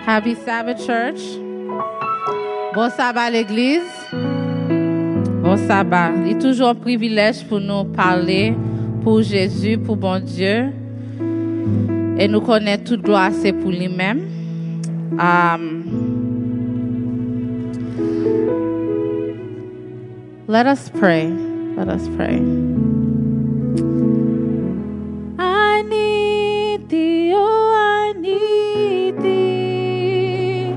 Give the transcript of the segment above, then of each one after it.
Happy Sabbath Church. Bon sabbat l'église. Bon sabbat. Il est toujours un privilège pour nous parler pour Jésus, pour bon Dieu. Et nous connaître toute gloire, c'est pour lui-même. Let us pray. Let us pray. I need thee, oh, I need thee.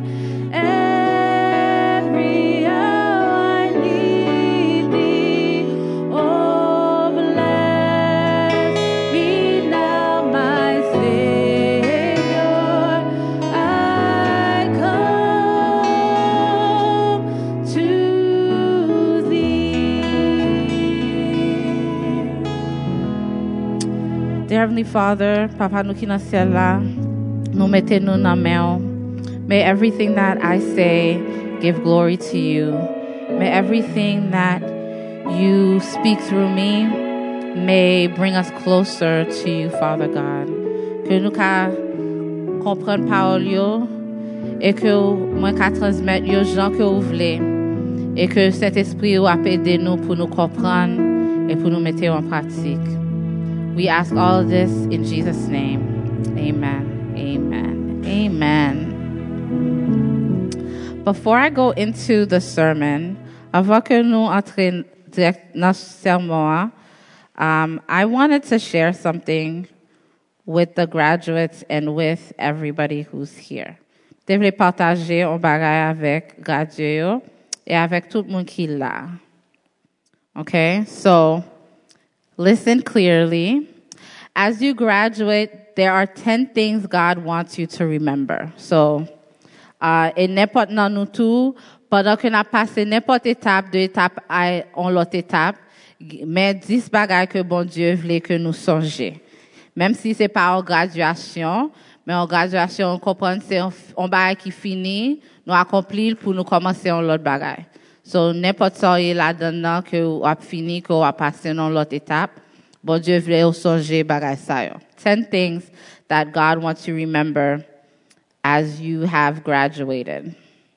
Every hour I need thee. Oh, bless me now, my Savior. I come to Dear Heavenly Father, Papa nou ki nan ciel la, nou mette nou nan main. May everything that I say give glory to you. May everything that you speak through me may bring us closer to you, Father God. Que nou ka kompren parole yo, et que mwen ka transmettre yo jan que ou vle, et que cet esprit ou ap ede nou pour nous comprendre et pour nous mettre en pratique. We ask all of this in Jesus' name. Amen. Amen. Amen. Before I go into the sermon, avant que nous entrions direct dans ce sermon, I wanted to share something with the graduates and with everybody who's here. Je voulais partager un bagage avec gradués et avec tout le monde qui est là. Okay? So, listen clearly. As you graduate, there are 10 things God wants you to remember. So, et n'importe dans nous tout, pendant qu'on a passé n'importe étape, de étape à l'autre étape, mais 10 bagages que bon Dieu voulait que nous songions. Même si c'est pas en graduation, mais en graduation, on comprend que c'est un bagage qui finit, nous accomplir pour nous commencer en l'autre bagage. So, n'importe ça là-dedans que vous avez fini, que vous avez passé dans l'autre étape, bon Dieu voulait songer bagay sa yo. 10 things that God wants you to remember as you have graduated.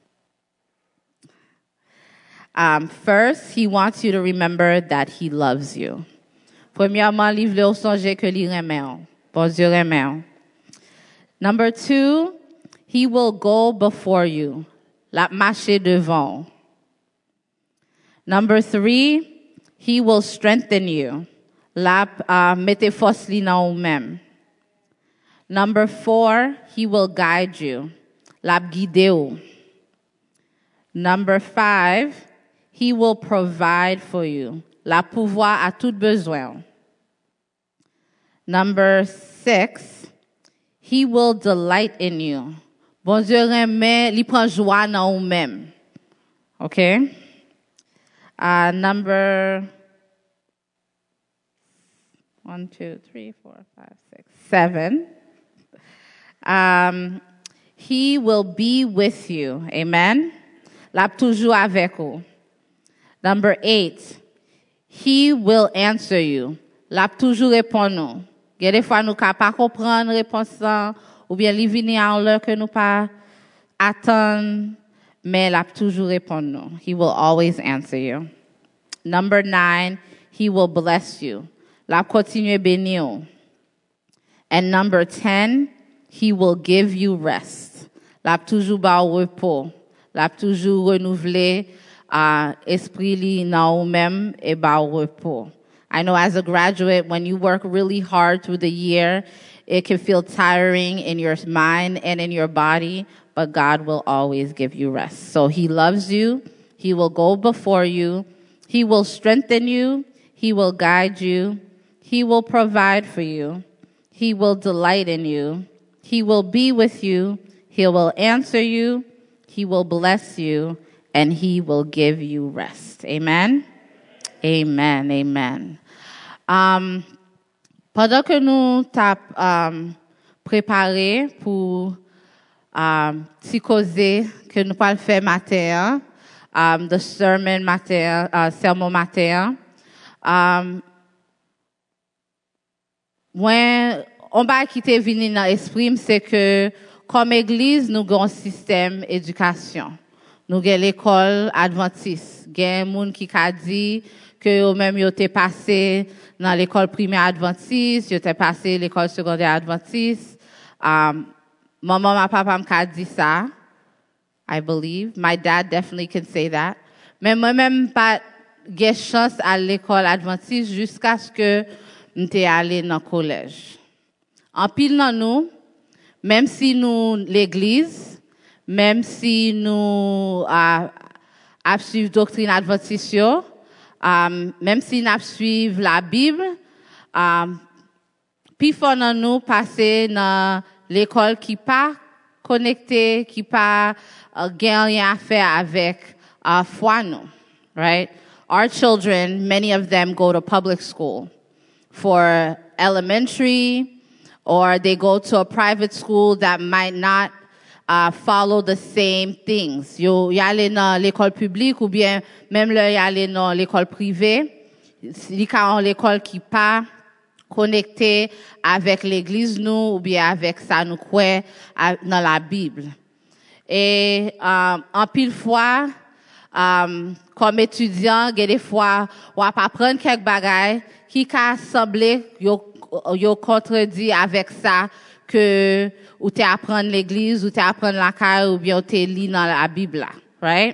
First, He wants you to remember that He loves you. Premièrement, il voulait songer que il remet. Bon Dieu remet. Number 2, He will go before you. La marcher devant. Number 3, He will strengthen you. La mette force li nan ou même. Number 4, He will guide you. La guide ou. Number 5, He will provide for you. La pouvoir à tout besoin. Number 6, He will delight in you. Bon Dieu remet, li prend joie nan ou même. Okay? Number 1, 2, 3, 4, 5, 6, 7. He will be with you. Amen. L'a toujours avec vous. Number 8. He will answer you. L'a toujours répondre. Il y a des fois nous ne pouvons pas comprendre réponse ou bien li vini en l'heure que nous pas attendre, mais l'a toujours répondre. He will always answer you. Number 9. He will bless you. La continue bénir. And number 10, He will give you rest. La toujours ba repos. La toujours renouveler esprit li nan ou même et ba repos. I know as a graduate, when you work really hard through the year, it can feel tiring in your mind and in your body, but God will always give you rest. So He loves you. He will go before you. He will strengthen you. He will guide you. He will provide for you. He will delight in you. He will be with you. He will answer you. He will bless you. And He will give you rest. Amen? Amen. Amen. Pendant que nous tap préparé pour si causer que nous pas faire matin, the sermon matin, sermon matin, Moi, on va quitter vini dans l'esprit, c'est que comme église, nous avons un système d'éducation. Nous avons l'école adventiste. Il y a des gens qui ont dit que eux-mêmes, ils ont passé dans l'école primaire adventiste, ils ont passé l'école secondaire adventiste. Maman, ma papa m'a dit ça. I believe. My dad definitely can say that. Mais moi-même, pas j'ai chance à l'école adventiste jusqu'à ce que m'étais allé dans le collège. En pile dans nous, même si nous l'église, même si nous suivons doctrine adventiste, même si nous suivons la Bible, puis faut dans nous passer dans l'école qui pas connectée, qui pas rien à faire avec foi nous, right? Our children, many of them go to public school for elementary, or they go to a private school that might not follow the same things. Yo y aller dans l'école publique ou bien même là y aller dans l'école privée, li ka l'école qui pas connecté avec l'église nous ou bien avec ça nous croit dans la Bible. Et en pile fois comme étudiant, il y a des fois on va apprendre quelques bagages qui ka semblé yo contredit avec ça que ou t'es apprendre l'église ou t'es apprendre la caille ou bien t'es lit dans la Bible, right?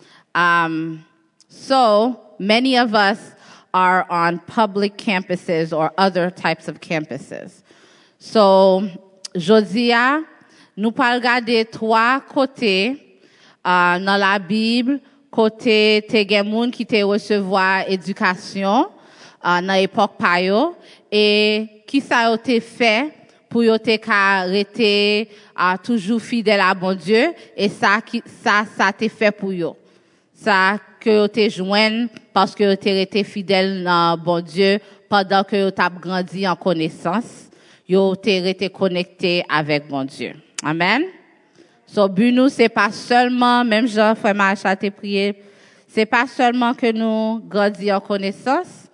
So many of us are on public campuses or other types of campuses. So jodia nous pas regarder trois côtés dans la Bible, côté te gen moun qui te recevoir éducation dans époque pa yo et qui ça yo te fait pour yo te ka rete toujours fidèle à bon Dieu et ça te fait pour yo. Ça que yo te joindre parce que yo te rete fidèle à bon Dieu pendant que yo t'a grandi en connaissance, yo te rete connecté avec bon Dieu. Amen. So but nous c'est pas seulement même Jean frère Macha te prié, c'est pas seulement que nous grandis en connaissance.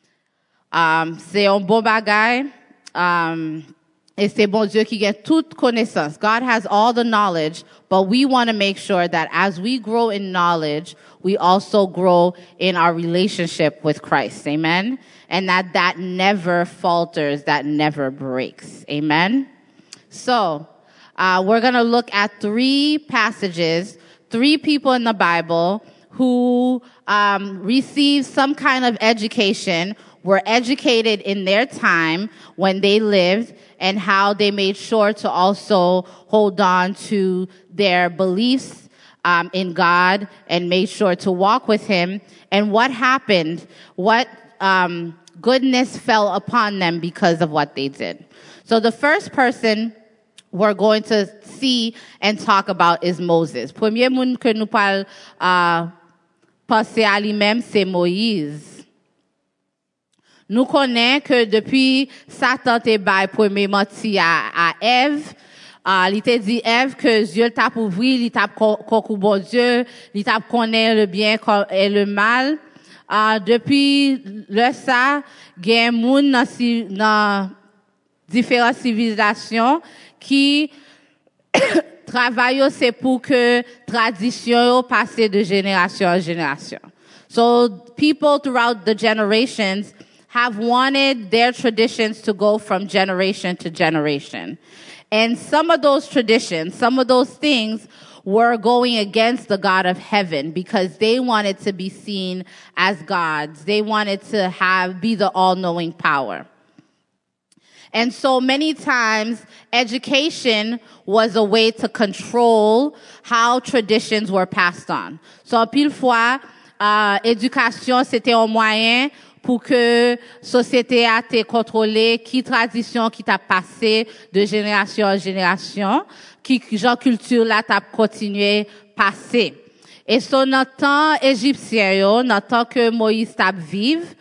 C'est un bon bagay. Et c'est bon Dieu qui a toute connaissance. God has all the knowledge, but we want to make sure that as we grow in knowledge, we also grow in our relationship with Christ. Amen. And that never falters, that never breaks. Amen. So, we're going to look at 3 passages, 3 people in the Bible who received some kind of education, were educated in their time when they lived, and how they made sure to also hold on to their beliefs in God and made sure to walk with Him. And what happened, what goodness fell upon them because of what they did. So the first person we're going to see and talk about is Moses. Premier moun que nous parle penser à lui-même, c'est Moïse. Nous connaissons que depuis Satan te bail premier menti à Ève, il t'a dit Ève que Dieu t'a ouvri, il t'a concouru bon Dieu, il t'a connaît le bien et le mal. Depuis le ça, gen moun dans différentes civilisations qui travaillent c'est pour que tradition passe de génération en génération. So people throughout the generations have wanted their traditions to go from generation to generation. And some of those traditions, some of those things were going against the God of heaven because they wanted to be seen as gods. They wanted to be the all-knowing power. And so many times, education was a way to control how traditions were passed on. So, pile fois, éducation, c'était un moyen pour que société a été contrôlée, qui tradition qui t'a passé de génération en génération, qui genre culture là t'a continué passer. Et so, dans le temps égyptien, dans le temps que Moïse t'a vive,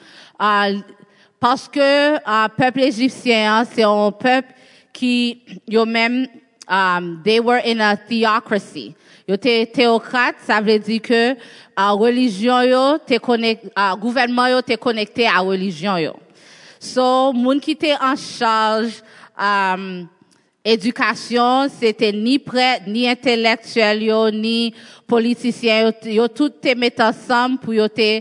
parce que peuple égyptien, c'est un peuple qui, yo même, they were in a theocracy. Yo te théocrate, ça veut dire que religion yo te connecté, gouvernement yo te connecté à religion yo. So, moun qui te en charge éducation, c'était ni prêtre, ni intellectuel, yo, ni politicien, yo tout te mettent ensemble pour yo te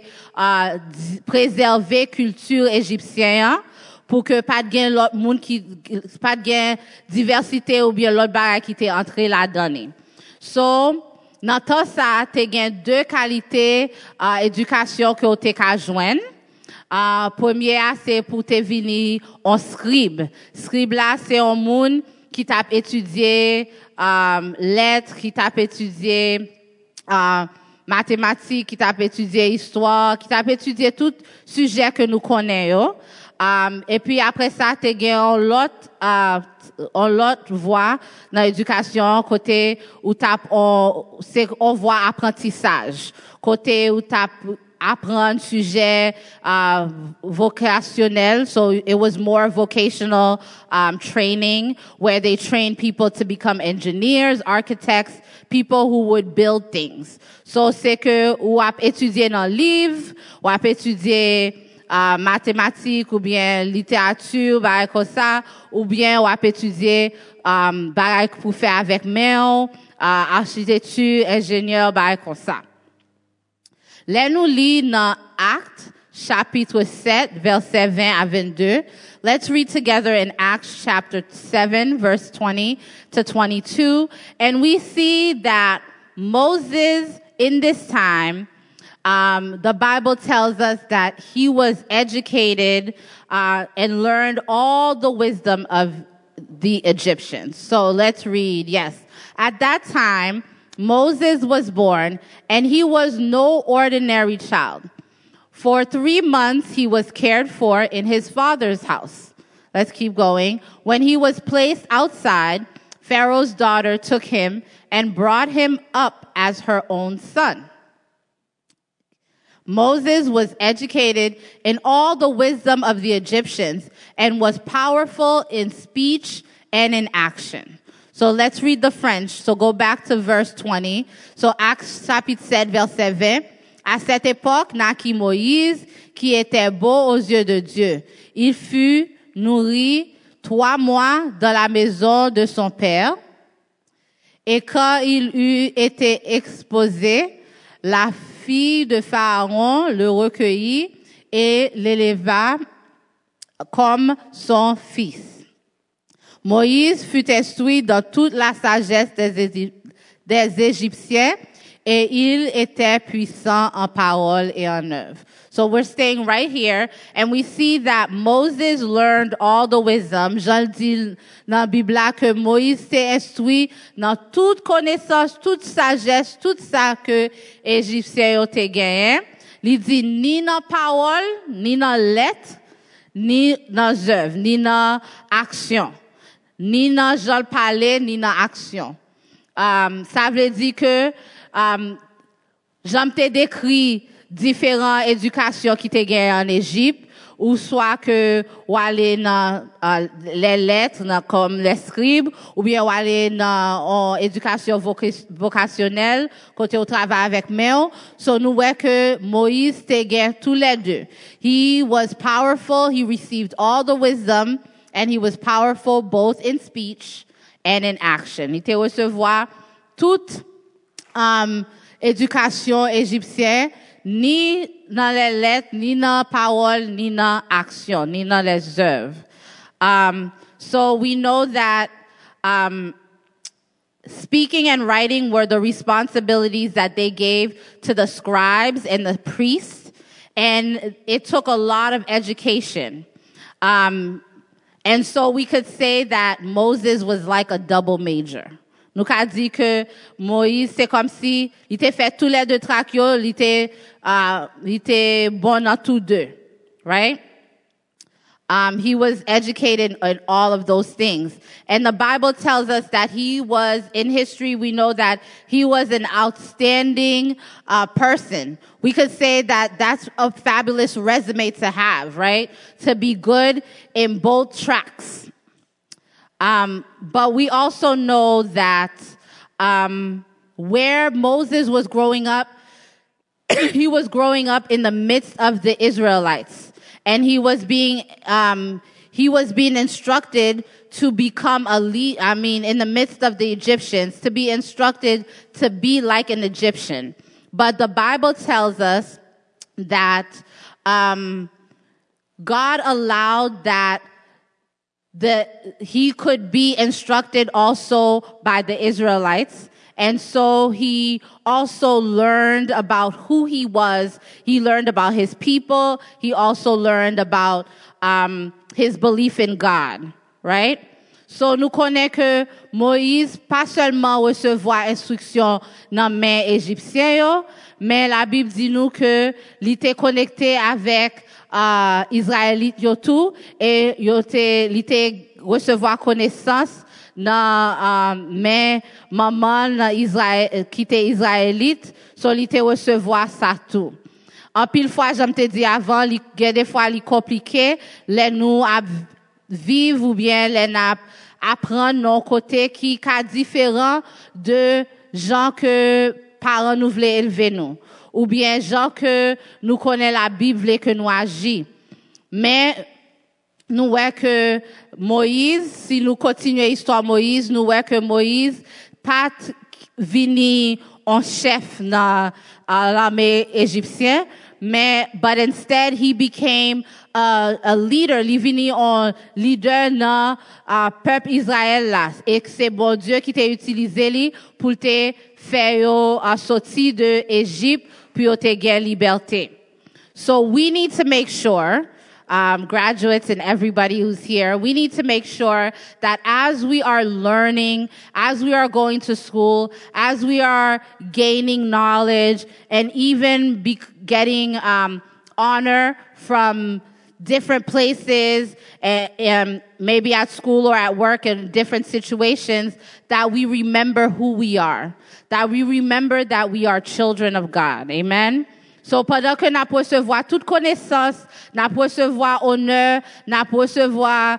préserver culture égyptienne pour que pas de gain l'autre monde pas de gain diversité ou bien l'autre bagage qui t'est entré là-dedans. So, dans tout ça, t'es gain deux qualités éducation que t'es qu'à joindre. Première, c'est pour te venir en scribe. Scribe là, c'est un monde qui t'a étudié lettres, qui t'a étudié mathématiques, qui t'a étudié histoire, qui t'a étudié tout sujet que nous connaissons. Et puis après ça, t'es gain l'autre voie dans l'éducation, côté où on voit apprentissage, côté où apprendre sujet vocationnel. So it was more vocational training where they train people to become engineers, architects, people who would build things. So c'est que ou ap étudier dans livre, ou ap étudier mathématiques ou bien littérature, bagay comme ça, ou bien ou ap étudier bagay pour faire avec main, architecture, ingénieur, bagay comme ça. Là, nous lisons dans Actes, chapitre 7, versets 20 à 22. Let's read together in Acts chapter 7, verse 20 to 22. And we see that Moses, in this time, the Bible tells us that he was educated and learned all the wisdom of the Egyptians. So let's read. Yes. At that time, Moses was born, and he was no ordinary child. For 3 months, he was cared for in his father's house. Let's keep going. When he was placed outside, Pharaoh's daughter took him and brought him up as her own son. Moses was educated in all the wisdom of the Egyptians and was powerful in speech and in action. So let's read the French. So go back to verse 20. So Acts chapitre 7, verset 20. À cette époque naquit Moïse, qui était beau aux yeux de Dieu. Il fut nourri 3 mois dans la maison de son père. Et quand il eut été exposé, la fille de Pharaon le recueillit et l'éleva comme son fils. Moïse fut instruit dans toute la sagesse des Égyptiens et il était puissant en parole et en œuvre. So we're staying right here and we see that Moses learned all the wisdom. Jean dit dans la Bible que Moïse s'est instruit dans toute connaissance, toute sagesse, tout ça que Égyptiens ont gagné. Il dit ni dans parole, ni dans lettres, ni dans œuvre, ni dans action. Ni dans Jean parler, ni dans action. Ça veut dire que j'aime te décrit différentes éducations qui te gagnent en Égypte, ou soit que ou aller dans les lettres comme les scribes, ou bien ou aller dans éducation vocationnelle côté au travail avec main. So nous voyons que Moïse te gagne tous les deux. He was powerful, he received all the wisdom, and he was powerful both in speech and in action. Il te recevoir toute éducation égyptienne, ni dans les lettres, ni dans parole, ni dans action, ni dans les œuvres. So we know that speaking and writing were the responsibilities that they gave to the scribes and the priests, and it took a lot of education. And so we could say that Moses was like a double major. Nous qu'a dit que Moïse, c'est comme si il était fait tous les deux tracks, il était bon dans tous deux. Right? He was educated in all of those things. And the Bible tells us that he was, in history, we know that he was an outstanding person. We could say that that's a fabulous resume to have, right? To be good in both tracks. But we also know that where Moses was growing up, he was growing up in the midst of the Israelites. And he was being, he was being instructed to become in the midst of the Egyptians, to be instructed to be like an Egyptian. But the Bible tells us that God allowed that he could be instructed also by the Israelites. And so he also learned about who he was. He learned about his people. He also learned about his belief in God, right? So nous connaissons que Moïse pas seulement recevoir instruction dans main égyptien yo, mais la Bible dit nous que il était connecté avec Israélite yo tout et il était recevoir connaissance dans main maman Israël qui était israélite, so il était recevoir ça tout. En pile fois j'aime te dire avant, il y a des fois il compliqué les nous vivre ou bien les apprendre nos côtés qui est différent de gens que parents nous voulaient élever nous ou bien gens que nous connaissons la Bible et que nous agissons. Mais nous voyons que Moïse, si nous continuons l'histoire Moïse, nous voyons que Moïse pas venu en chef dans l'armée égyptienne, mais but instead he became a leader, il venu en leader dans peuple Israël là, et que c'est bon Dieu qui t'a utilisé lui pour te faire sortir de Égypte pour te gagner liberté. So we need to make sure graduates and everybody who's here, we need to make sure that as we are learning, as we are going to school, as we are gaining knowledge, and even getting honor from different places, maybe at school or at work in different situations, that we remember who we are, that we remember that we are children of God. Amen? So, pendant que nous recevons toute connaissance, nous recevons honneur, nous recevons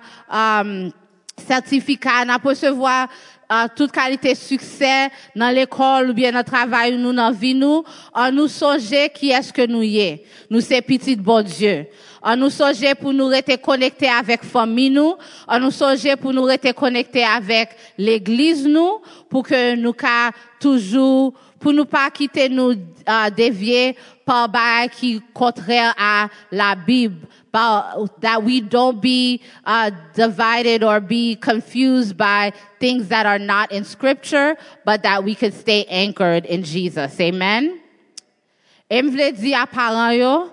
certificat, nous recevons toute qualité de succès dans l'école ou bien dans le travail ou nous dans la vie nous, on nous songe qui est-ce que nous y est. Nous c'est petit bon Dieu. On nous songe pour nous rester connectés avec famille nous, on nous songe pour nous rester connectés avec l'église nous, pour que nous toujours pour nous pas quitter nous dévier par bail qui contraire à la Bible, that we don't be divided or be confused by things that are not in scripture, but that we could stay anchored in Jesus. Amen. Et m'vle di à parents yo,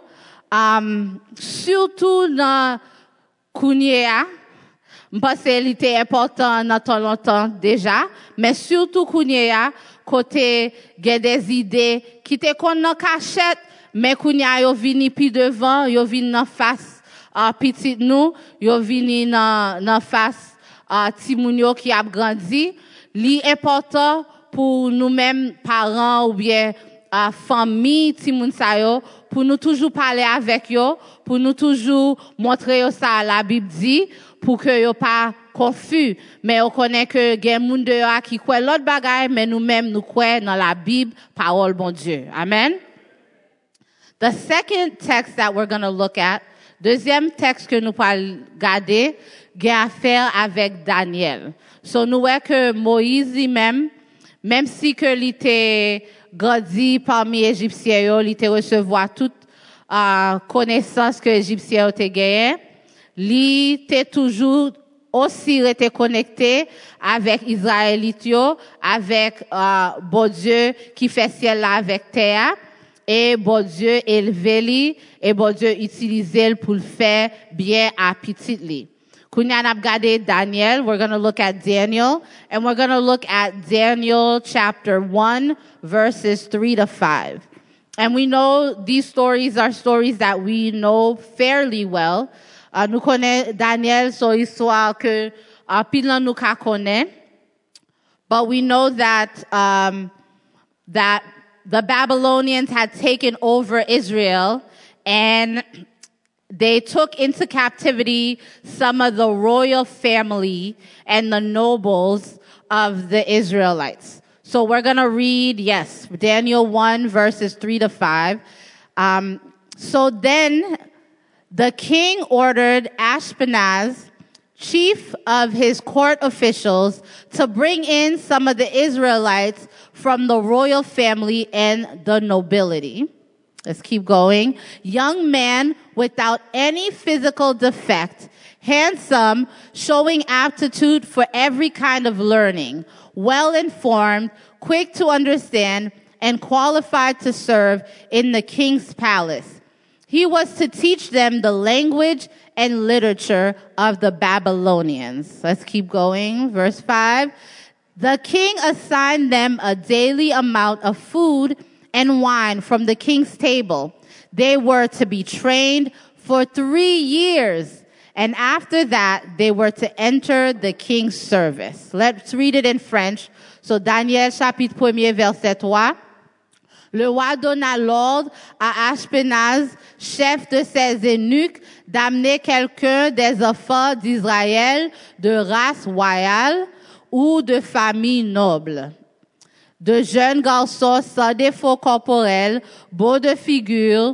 surtout dans Kounia, m'pense il était important dans ton longtemps déjà, mais surtout Kounia, côté gen des idées qui te kon nan cachette mais kounya yo vini pi devant yo vini nan face petit nous yo vini nan face ti moun yo qui a grandi li important pour nous mêmes parents ou bien famille ti moun sa yo pour nous toujours parler avec yo pour nous toujours montrer yo ça la Bible dit pour que yo pas confus, mais on connaît que gen moun de yo qui croit l'autre bagaille, mais nous-mêmes nous croyons dans la Bible, parole bon Dieu. Amen. The second text that we're going to look at, deuxième texte que nous allons regarder, a affaire avec Daniel. So nous voyons que Moïse lui-même, même si que il était grandi parmi Égyptiens, il était recevoir toute connaissance que Égyptiens ont gagné, il était toujours aussi été connecté avec Israélite avec bon Dieu qui fait ciel là avec terre et bon Dieu élevé li et bon Dieu utilisé pour le faire bien à petit li. Kounya n'a regardé Daniel, we're going to look at Daniel and we're going to look at Daniel chapter 1 verses 3 to 5. And we know these stories are stories that we know fairly well. Nous connaissons Daniel, son histoire que pile nous connaît. But we know that that the Babylonians had taken over Israel and they took into captivity some of the royal family and the nobles of the Israelites. So we're going to read, Daniel 1 verses 3 to 5. So then the king ordered Ashpenaz, chief of his court officials to bring in some of the Israelites from the royal family and the nobility. Let's keep going. Young man without any physical defect, handsome, showing aptitude for every kind of learning, well-informed, quick to understand, and qualified to serve in the king's palace. He was to teach them the language and literature of the Babylonians. Let's keep going. Verse 5. The king assigned them a daily amount of food and wine from the king's table. They were to be trained for 3 years, and after that, they were to enter the king's service. Let's read it in French. So, Daniel chapitre 1er, verset 3. Le roi donna l'ordre à Ashpenaz, chef de ses eunuques, d'amener quelqu'un des enfants d'Israël de race royale ou de famille noble. De jeunes garçons sans défaut corporel, beaux de figure,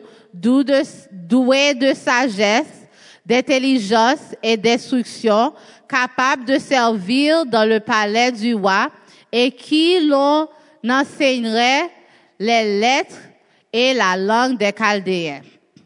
doués de sagesse, d'intelligence et d'instruction, capables de servir dans le palais du roi et qui l'on enseignerait les lettres et la langue des Chaldéens.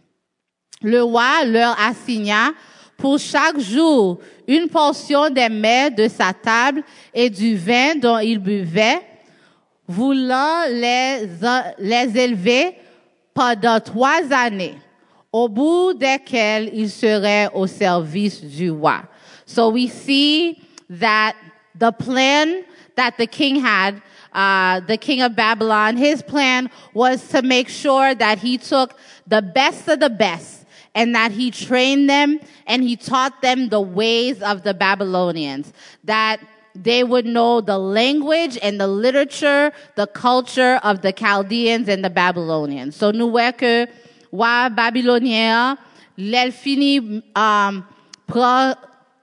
Le roi leur assigna pour chaque jour une portion des mets de sa table et du vin dont ils buvaient, voulant les élever pendant 3 années, au bout desquelles ils seraient au service du roi. So we see that the plan that the king had, the king of Babylon, his plan was to make sure that he took the best of the best and that he trained them and he taught them the ways of the Babylonians, that they would know the language and the literature, the culture of the Chaldeans and the Babylonians. So nous voyons que roi babylonien, l'el fini prend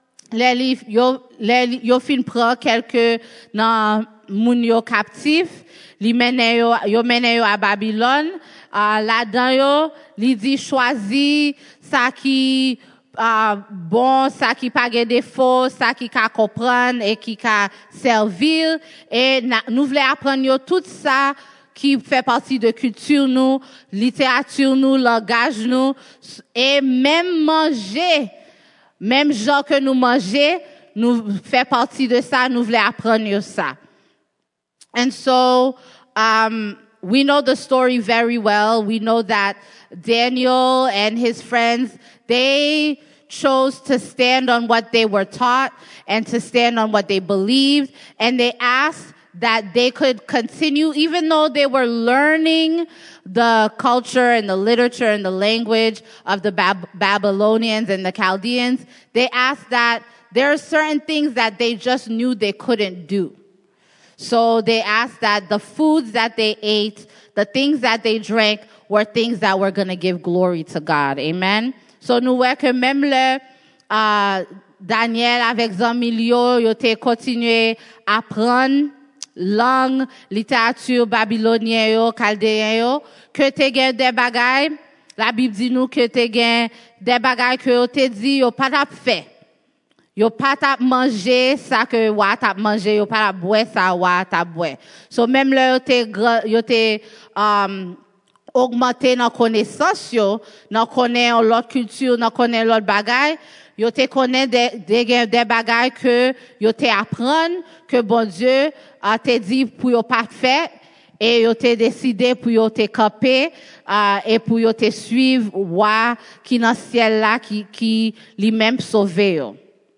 yo fin prend quelques nan moun yo captif, li mène yo à Babylone, là-dedans yo, li dit choisi ça qui bon, ça qui pas de défaut, ça qui ka comprendre et qui ka servir, et nous voulons apprendre yo tout ça qui fait partie de culture nous, littérature nous, langage nous, et même manger, même genre que nous manger, nous fait partie de ça, nous voulons apprendre ça. And so, we know the story very well. We know that Daniel and his friends, they chose to stand on what they were taught and to stand on what they believed. And they asked that they could continue, even though they were learning the culture and the literature and the language of the Babylonians and the Chaldeans. They asked that there are certain things that they just knew they couldn't do. So they asked that the foods that they ate, the things that they drank, were things that were going to give glory to God. Amen. So nous voyons que même le Daniel avec Zamilio, yo te continué à apprendre langue, littérature babylonienne yo, chaldéen yo, que te gen des bagailles, la Bible dit nous que te gen des bagailles que yo te dit yo pas tap fait. Yo pas tap manger ça que wa tap manger, yo pas tap boire ça wa tap boire. So même là yo te augmenter dans connaissance yo, dans connaître l'autre culture, dans connaître l'autre bagaille, yo te connaît des bagailles que yo te apprendre que bon Dieu a te dit pour yo pas faire et yo te décidé pour yo te camper et pour yo te suivre roi qui dans ciel là qui lui-même sauver yo.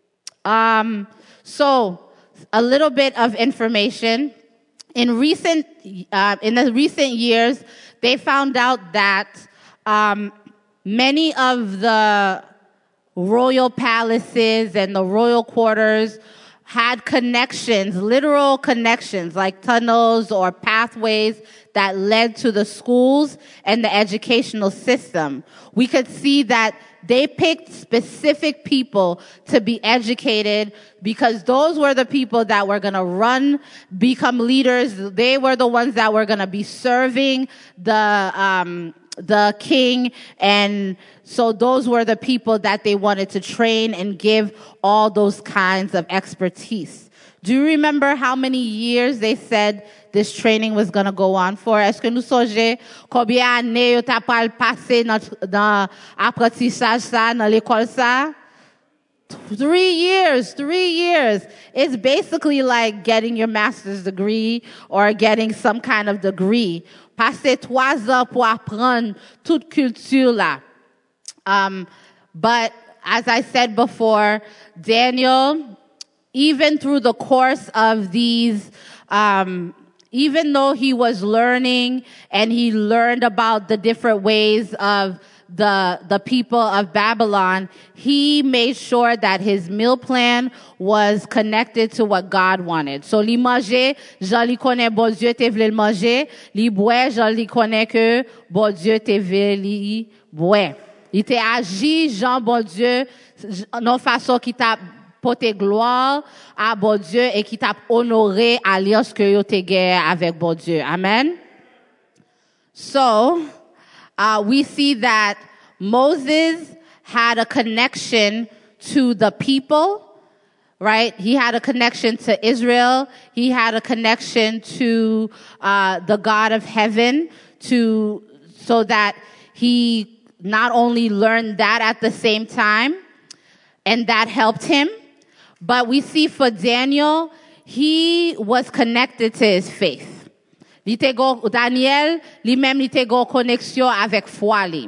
So a little bit of information. In the recent years, they found out that many of the royal palaces and the royal quarters had connections, literal connections, like tunnels or pathways that led to the schools and the educational system. We could see that they picked specific people to be educated because those were the people that were going to become leaders. They were the ones that were going to be serving the the king. And so those were the people that they wanted to train and give all those kinds of expertise. Do you remember how many years they said this training was going to go on for? Est-ce que nous songeons combien d'années yo t'a pas passé dans apprentissage ça, dans l'école ça? 3 years. It's basically like getting your master's degree or getting some kind of degree. Passer 3 ans pour apprendre toute culture là. But as I said before, Daniel, even through the course of these, even though he was learning and he learned about the different ways of the people of Babylon, he made sure that his meal plan was connected to what God wanted. So, li manger, Jean li connaît bon Dieu te vle le manger, li boire, Jean li connaît que bon Dieu te vle li boire. Il te agi, Jean bon Dieu, non façon qui t'a porté gloire à bon Dieu et qui t'a honoré alliance que yo te gagné avec bon Dieu. Amen. So, we see that Moses had a connection to the people, right? He had a connection to Israel. He had a connection to the God of heaven, so that he not only learned that at the same time, and that helped him, but we see for Daniel, he was connected to his faith. Daniel, lui-même, il était en connexion avec foi li.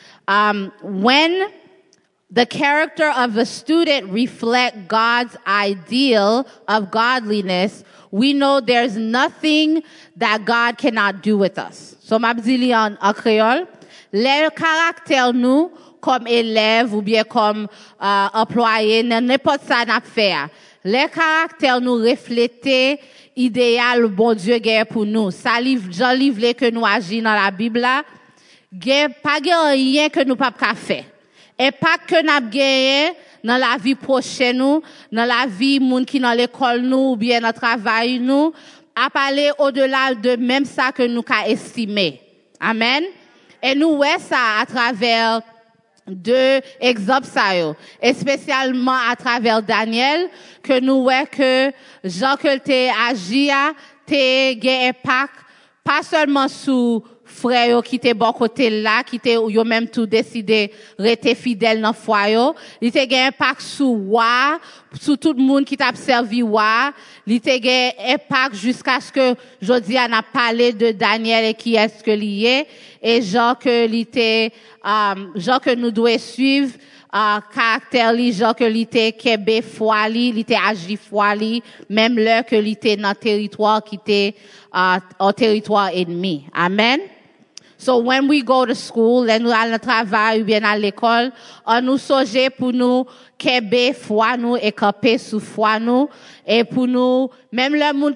When the character of a student reflect God's ideal of godliness, we know there's nothing that God cannot do with us. So, m'abdili en créole, le caractère nous, comme élève ou bien comme employé, n'importe ça n'a fait. Les caractères nous refléter idéal bon Dieu gagne pour nous. Ça livre Jean livre que nous agissons dans la Bible là, pas rien que nous pas faire. Et pas que n'a gagné dans la vie prochaine nous, dans la vie moun qui dans l'école nous ou bien dans travail nous, à parler au-delà de même ça que nous qu'a estimé. Amen. Et nous ouais ça à travers deux exemples ça yo, et spécialement à travers Daniel que nous voyons que Jean que te agi a te gen impact pas seulement sous frère yo qui te bon côté là qui te yo même tout décidé rester fidèle dans foi yo, il te gen impact sous wa sous tout le monde qui t'a servi wa, il te gen impact jusqu'à ce que jodi a n'a parlé de Daniel et qui est-ce que lié et Jean que l'ité Jean que nous devons suivre caractère li Jean que l'ité kebe foi li l'ité agi foi li même l'heure que l'ité dans territoire qui était en territoire ennemi. Amen. So when we go to school, là nous allons travail ou bien à l'école, on nous songe pour nous kebe foi nous et camper sous foi nous et pour nous même le monde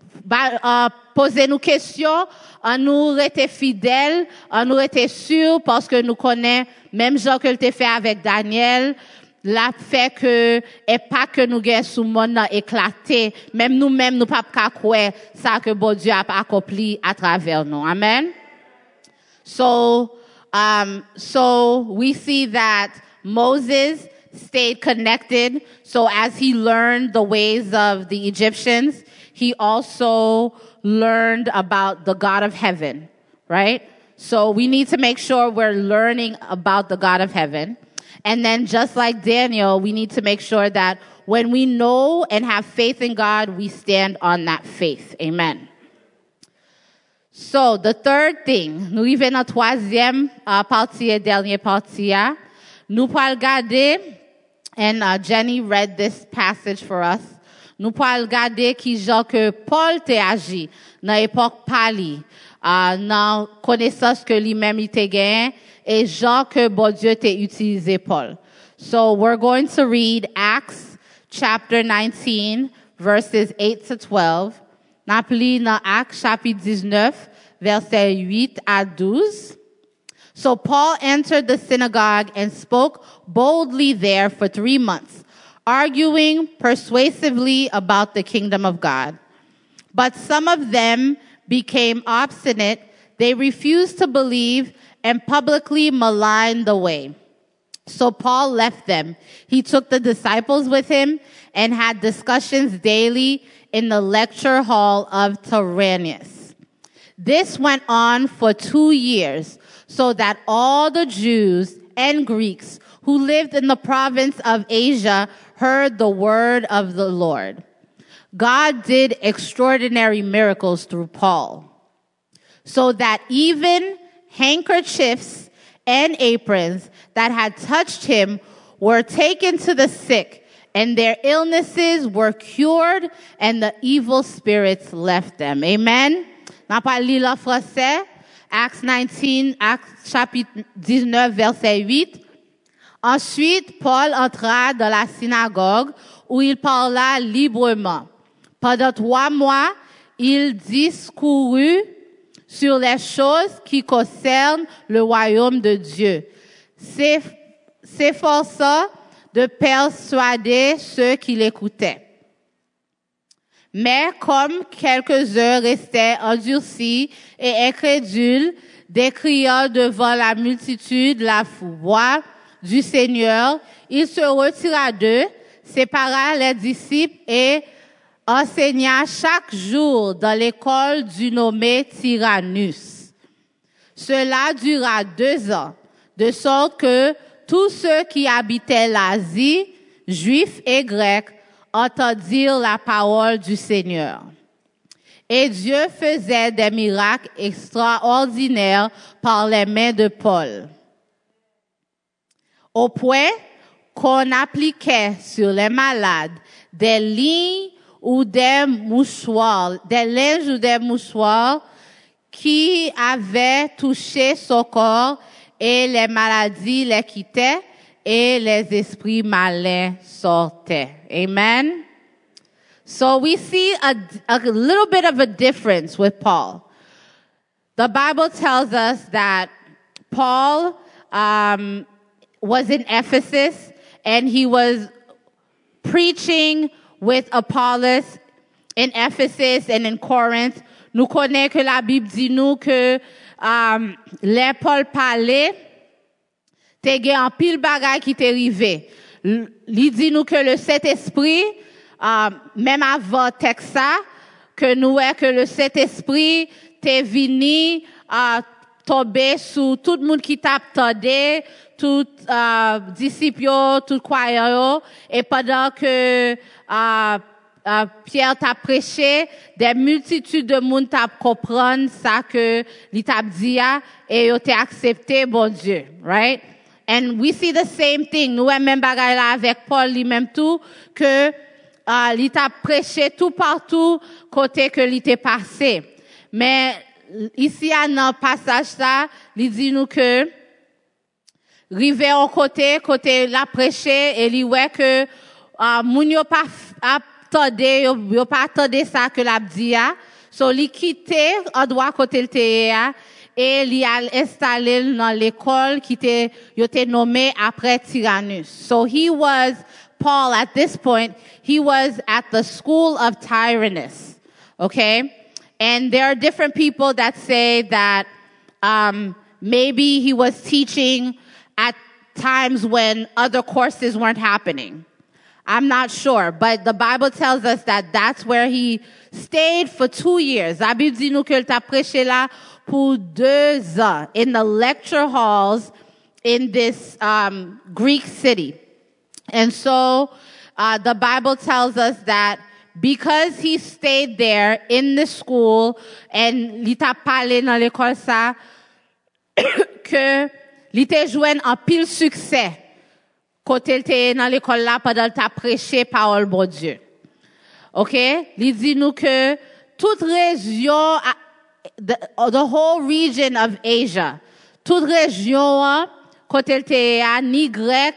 poser nous questions, on nous rester fidèles, on nous rester sûrs parce que nous connaissons même Jean que le fait avec Daniel, la fait que et pas que nous gagne sous monde éclaté, même nous pas croire ça que bon Dieu a accompli à travers nous. Amen. So we see that Moses stayed connected. So as he learned the ways of the Egyptians, he also learned about the God of heaven, right? So we need to make sure we're learning about the God of heaven. And then just like Daniel, we need to make sure that when we know and have faith in God, we stand on that faith. Amen. So the third thing, nous arrivons dans troisième partie et dernière partie. Nous pouvons regarder, and Jenny read this passage for us. Nous pouvons regarder qui genre que Paul te agi dans l'époque pali, dans connaissance que lui-même il te gagne et genre que bon Dieu te utilisé Paul. So we're going to read Acts chapter 19 verses 8 to 12. N'appli dans Actes chapitre 19 verset 8 à 12. So Paul entered the synagogue and spoke boldly there for 3 months, arguing persuasively about the kingdom of God. But some of them became obstinate. They refused to believe and publicly maligned the way. So Paul left them. He took the disciples with him and had discussions daily in the lecture hall of Tyrannus. This went on for 2 years, so that all the Jews and Greeks who lived in the province of Asia heard the word of the Lord. God did extraordinary miracles through Paul, so that even handkerchiefs and aprons that had touched him were taken to the sick, and their illnesses were cured, and the evil spirits left them. Amen. N'a pas lu le français. Acts 19, Acts chapitre 19, verset 8. Ensuite, Paul entra dans la synagogue où il parla librement. Pendant 3 mois, il discourut sur les choses qui concernent le royaume de Dieu, s'efforçant de persuader ceux qui l'écoutaient. Mais comme quelques-uns restaient endurcis et incrédules, décriant devant la multitude la foi du Seigneur, il se retira d'eux, sépara les disciples et enseigna chaque jour dans l'école du nommé Tyrannus. Cela dura 2 ans, de sorte que tous ceux qui habitaient l'Asie, juifs et grecs, entendirent la parole du Seigneur. Et Dieu faisait des miracles extraordinaires par les mains de Paul, au point qu'on appliquait sur les malades des lignes ou des mouchoirs, des linges ou des mouchoirs qui avaient touché son corps, et les maladies les quittaient et les esprits malins sortaient. Amen. So we see a little bit of a difference with Paul. The Bible tells us that Paul was in Ephesus and he was preaching with Apollos in Ephesus and in Corinth. Nous connaissons que la Bible dit nous que les Paul parlait, te gen en pile bagay qui t'est arrivé. Li dit nous que le Saint-Esprit, même avant Texas, que nous que le Saint-Esprit t'est venu tomber sur tout le monde qui t'attendait, tout disciples, tout croyants, et pendant que Pierre t'a prêché, des multitudes de monde t'a comprendre ça que li t'a dit et yo t'a accepté bon Dieu, right? And we see the same thing. Nous même bagay là avec Paul lui-même tout que li t'a prêché tout partout côté que li t'est passé. Mais ici dans passage ça, il dit nous que rivé en côté la prêché et li ouais que moun yo pas attendé yo pas attendé ça que l'a dit a. So li quitté endroit côté le té et li a installé dans l'école qui était nommé après Tyrannus. So Paul at this point, he was at the school of Tyrannus. Okay? And there are different people that say that maybe he was teaching at times when other courses weren't happening. I'm not sure, but the Bible tells us that that's where he stayed for 2 years. La Bible dit nous que t'a prêché là pour 2 ans in the lecture halls in this Greek city. And so the Bible tells us that because he stayed there in the school and li t'a parlé dans l'école ça que li te joine en pile succès côté te dans l'école là pendant t'a prêché parole bon Dieu. OK? Li dit nous que toute région the whole region of Asia, toute région côté te ni grec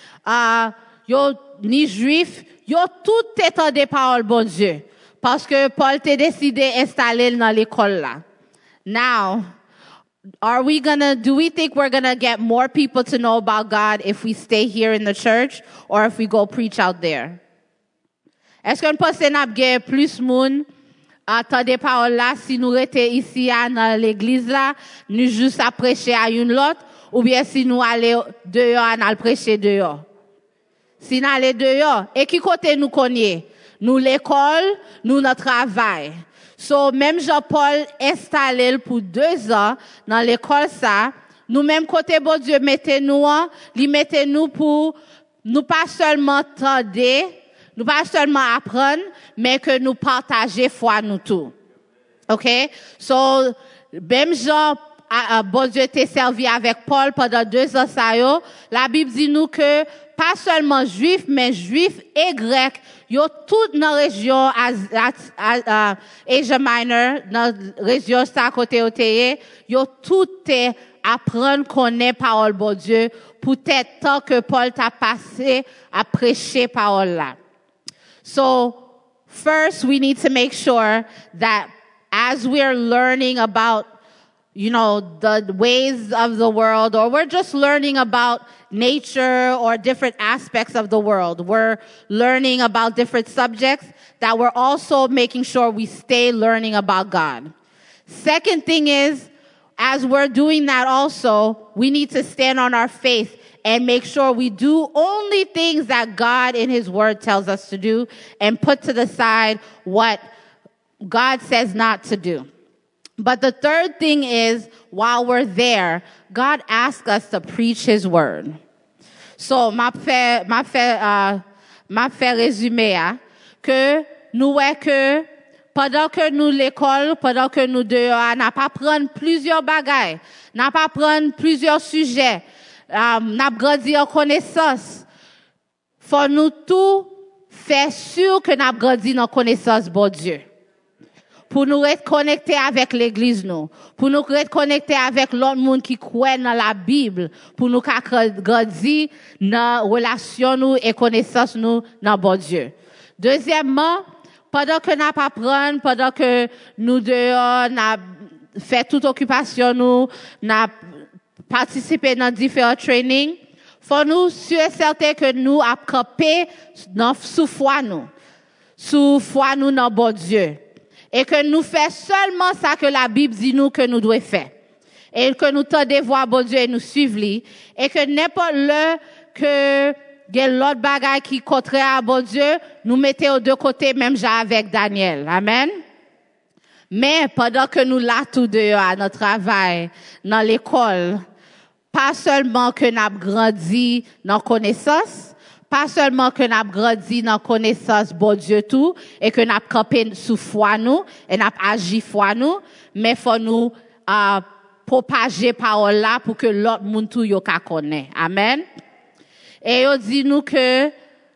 yo ni juif, yo tout étendait parole bon Dieu parce que Paul t'a décidé installer dans l'école là. Now, do we think we're gonna get more people to know about God if we stay here in the church or if we go preach out there? Est-ce qu'on pense n'a gagner plus moun attendez parole là, si nous étions ici dans l'église là, nous juste à prêcher à une autre, ou bien si nous allons dehors, à prêcher dehors. Si nous allons dehors, et qui côté nous connaît? Nous l'école, nous notre travail. So, même Jean-Paul installé pour 2 ans dans l'école ça, nous même côté bon Dieu mettez-nous pour nous pas seulement tendre, nous pas seulement apprendre, mais que nous partager foi nous tout. OK? So, même Jean, bon Dieu t'est servi avec Paul pendant 2 ans ça yo, la Bible dit nous que pas seulement juifs, mais juifs et grecs, yo toute dans région Asia Minor, dans région ça côté oteye, yo tout est apprendre connaître parole bon Dieu pour être temps que Paul t'a passé à prêcher parole là. So first we need to make sure that as we are learning about the ways of the world, or we're just learning about nature or different aspects of the world. We're learning about different subjects, that we're also making sure we stay learning about God. Second thing is, as we're doing that also, we need to stand on our faith and make sure we do only things that God in His Word tells us to do, and put to the side what God says not to do. But the third thing is, while we're there, God asks us to preach His word. So, m'a fait résumé, que nous voyons que pendant que nous l'école, pendant que nous dehors, n'a pas prendre plusieurs bagailles, n'a pas prendre plusieurs sujets, n'a grandi en connaissance. Faut nous tout faire sûr que n'a grandi en connaissance bon Dieu. Pour nous être connectés avec l'église nous, pour nous être connectés avec l'autre monde qui croit dans la Bible, pour nous grandir dans relation nous et connaissance nous dans bon Dieu. Deuxièmement, pendant que n'a pas prendre, pendant que nous dehors, n'a fait toute occupation nous, n'a participé dans différents trainings, faut nous sûr et certain que nous a campé sous foi nous dans bon Dieu. Et que nous faisons seulement ça que la Bible dit nous que nous devons faire. Et que nous tendons voir bon Dieu et nous suivre lui. Et que n'importe le que il y a l'autre bagaille qui contraire à bon Dieu, nous mettons aux 2 côtés, même avec Daniel. Amen. Mais pendant que nous là tous dehors à notre travail, dans l'école, pas seulement que nous avons grandi dans connaissance, pas seulement que nous avons grandi dans connaissance bon Dieu tout, et que nous avons campé sous foi nous, et nous avons agi foi nous, mais faut nous propager parole là pour que l'autre monde tout yo ka connaît. Amen. Et il dit nous que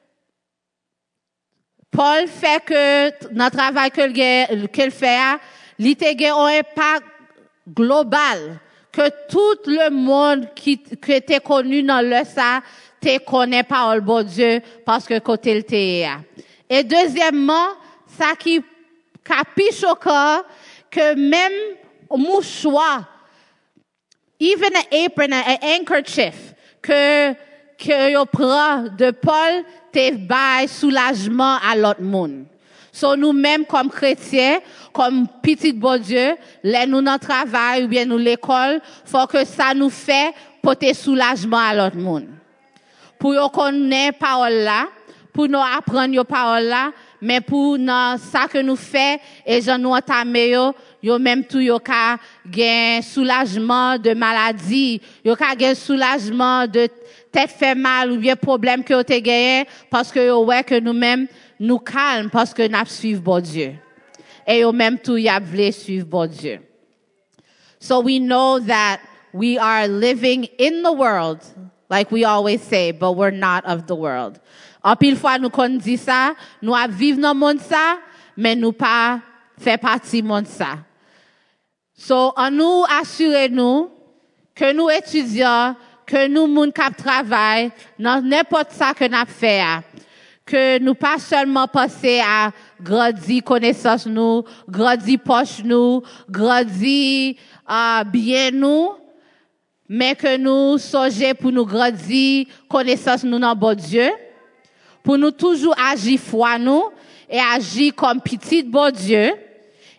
Paul fait que notre travail qu'il fait, il a un impact global, que tout le monde qui était connu dans le ça, te connaît parole bon Dieu, parce que côté le te. Et deuxièmement, ça qui capiche au corps, que même mouchoir, even an apron, an handkerchief, que yo prend de Paul, te bail soulagement à l'autre monde. So nous-mêmes comme chrétiens, comme petit bon Dieu, les nous dans travail ou bien nous l'école, faut que ça nous fait porter soulagement à l'autre monde. Pour yo connaître parole là, pour nous apprendre yo parole là, mais pour nous ça que nous fait et j'en nous entamer yo même tout yo ka gain soulagement de maladie, yo ka gain soulagement de tête fait mal ou bien problème que yo te gagné parce que yo ouais que nous-mêmes nous calme parce que nous suivons bon Dieu. Et yo même tout y a voulu suivre bon Dieu. So we know that we are living in the world, like we always say, but we're not of the world. En pile fois nous qu'on dit ça, nous à vivre dans le monde ça, mais nous pas fait partie du monde ça. So, en nous assurer nous que nous étudiants, que nous moun k'ap travail, dans n'importe ça que nous fait, que nous pas seulement penser à grandir connaissance nous, grandir poche nous, grandir bien nous, mais que nous songeons pour nous grandir connaissance nous dans bon Dieu, pour nous toujours agir foi nous et agir comme petit bon Dieu,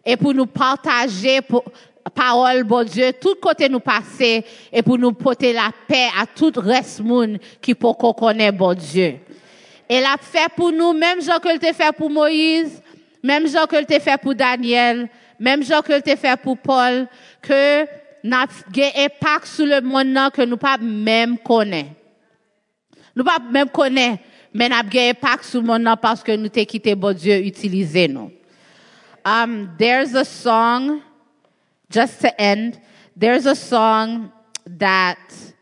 et pour nous partager parole, bon Dieu, tout côté nous passer et pour nous porter la paix à tout reste monde qui peut connaître bon Dieu. Et l'a fait pour nous, même genre que le t'a fait pour Moïse, même genre que le t'a fait pour Daniel, même genre que le t'a fait pour Paul, que n'a un impact sur le monde que nous pas même connaître. Nous pas même connaître, mais n'a un impact sur le monde parce que nous t'ai quitté bon Dieu utiliser nous. There's a song, just to end, there's a song that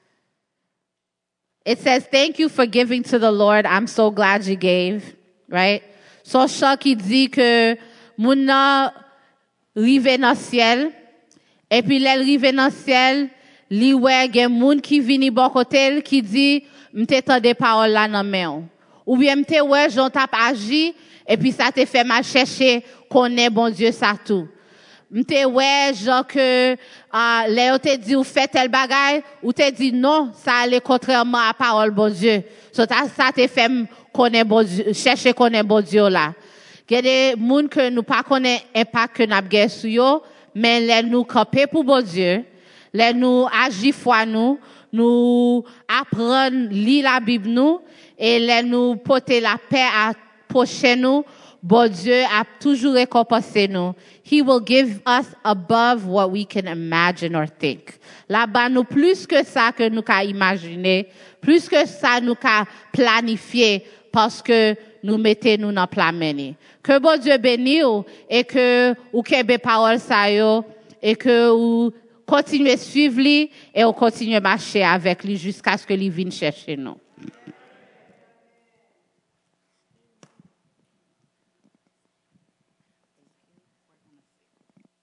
it says, thank you for giving to the Lord. I'm so glad you gave, right? So, chant qui dit que moun nan rive dans ciel, et puis l'elle rive dans ciel, li wè gen moun qui vini bon côté qui dit, m'te tande des paroles là nan men. Ou bien m'te wè j'ont tap agi, et puis ça te fait mal chercher connaît bon Dieu ça tout. M'te wè genre que Léo te dit ou fait tel bagay ou te dit non ça allait contrairement à parole bon Dieu. So ça te fait connaît bon Dieu, chercher connaît bon Dieu là. Il y a des gens que nous pas connaît impact que n'a gagné sur yo, mais les nous camper pour bon Dieu, les nous agir foi nous apprendre lire la Bible nous et les nous porter la paix à prochain nous. Bon Dieu a toujours récompensé nous. He will give us above what we can imagine or think. Là-bas, nous plus que ça que nous qu'a imaginer, plus que ça nous qu'a planifier parce que nous mettez nous dans plan meni. Que bon Dieu bénisse et que ou kebe parole ça yo et que ou continuez suivre lui et on continue marcher avec lui jusqu'à ce que lui vienne chercher nous.